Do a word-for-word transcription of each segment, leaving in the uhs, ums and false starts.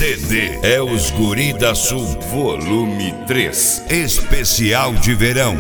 C D é os Guri da Sul Volume três, especial de verão.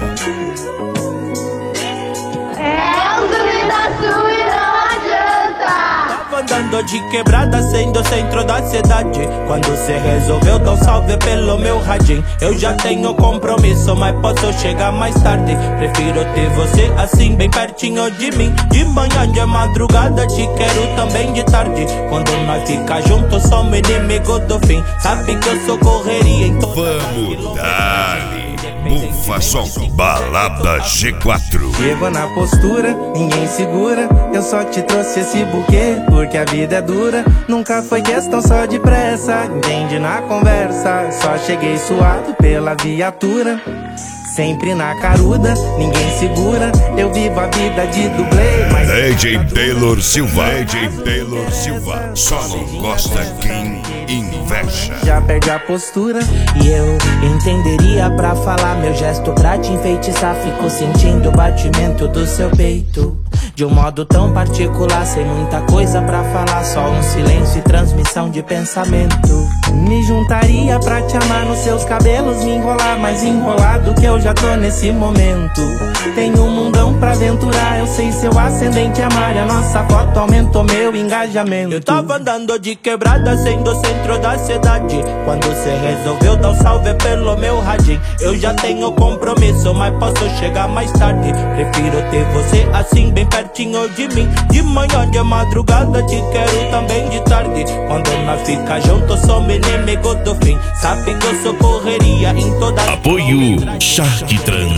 É os Guri da Sul e não adianta. Tava andando de quebrada, sendo o centro da cidade, quando cê resolveu dar um salve pelo meu radinho. Eu já tenho compromisso, mas posso chegar mais tarde. Prefiro ter você assim, bem pertinho de mim. De manhã, de madrugada, te quero também de tarde. Quando nós fica junto, somos inimigo do fim. Sabe que eu sou correria em toda. Vamos dar-lhe Bufa Som, Balada G quatro. Chego na postura, ninguém segura. Eu só te trouxe esse buquê porque a vida é dura. Nunca foi questão só de pressa, entende na conversa. Só cheguei suado pela viatura, sempre na caruda, ninguém segura. Eu vivo a vida de dublê, mas D J Taylor Silva, D J Taylor Silva, só não gosta quem inveja. já perde a postura. E eu entenderia pra falar meu gesto pra te enfeitiçar. Fico sentindo o batimento do seu peito de um modo tão particular, sem muita coisa pra falar, só um silêncio e transmissão de pensamento. Me juntaria pra te amar nos seus cabelos, me enrolar mais enrolado que eu já tô nesse momento. Tenho um mundão pra aventurar, eu sei seu ascendente é mar, a nossa foto aumentou meu engajamento. Eu tava andando de quebrada, sendo o centro da cidade, quando cê resolveu dar um salve pelo meu radinho. Eu já tenho compromisso, mas posso chegar mais tarde. Prefiro ter você assim, bem pertinho de mim. De manhã, de madrugada, te quero também de tarde. Quando nós fica junto, somos inimigo do fim. Sabe que eu sou correria em toda. Apoio Shark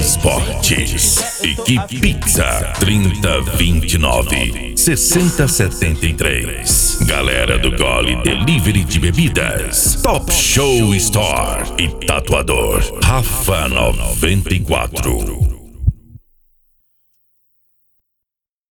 Transportes. Equipe Pizza trinta vinte e nove sessenta setenta e três. Galera do Gole Delivery de Bebidas. Top Show Store e Tatuador Rafa noventa e quatro.